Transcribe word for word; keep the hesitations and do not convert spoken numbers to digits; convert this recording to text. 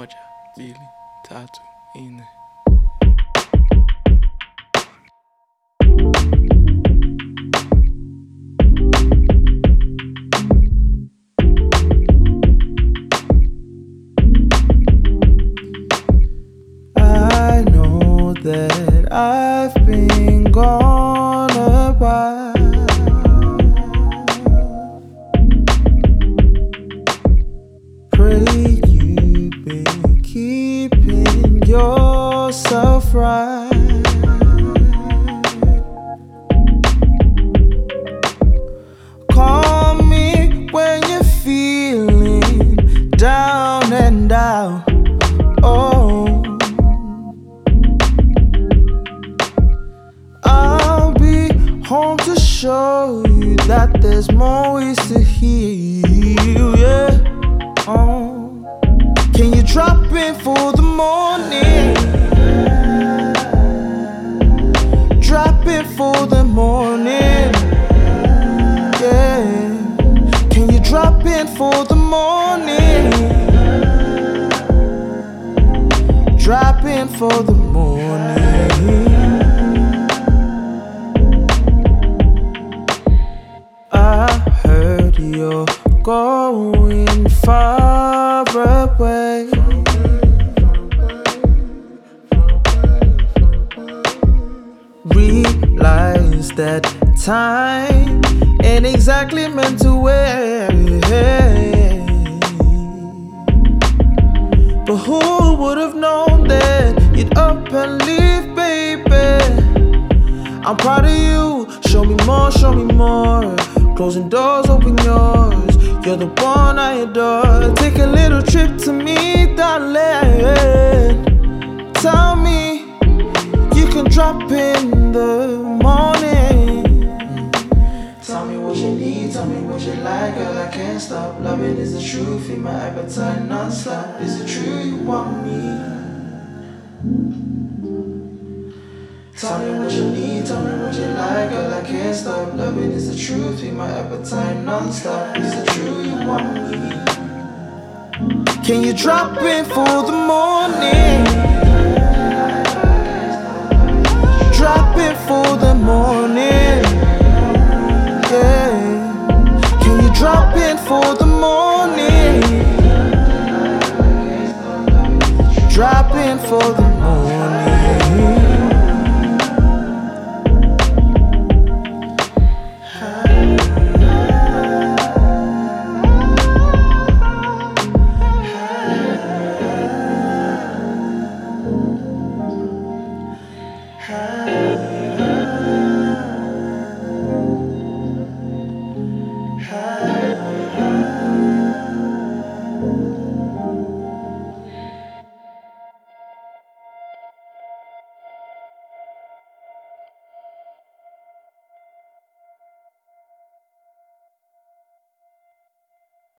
moja, mbili, tatu, nne. I know that I've been gone a while. Pray you've been keeping yourself right. Call me when you're feeling down and out. Oh, I'll be home to show you that there's more ways to heal, yeah. Oh, can you drop in for the morning? Drop in for the morning, yeah. Can you drop in for the morning? Drop in for the morning. I heard you're going far away. Realize that time ain't exactly meant to wait. But who would have known that you'd up and leave, baby? I'm proud of you. Show me more, show me more. Closing doors, open yours. You're the one I adore. Take a little trip to me, darling. Tell me you can drop in the morning. Tell me what you need, tell me what you like. Girl, I can't stop. Loving is the truth, feed my appetite non-stop. Is it true you want me? Tell me what you need, tell me what you like. Girl, I can't stop. Loving is the truth, feed my appetite non-stop. Is it true you want me? Can you drop in for the morning? Drop in for the morning, yeah. Can you drop in for the morning? Drop in for the morning.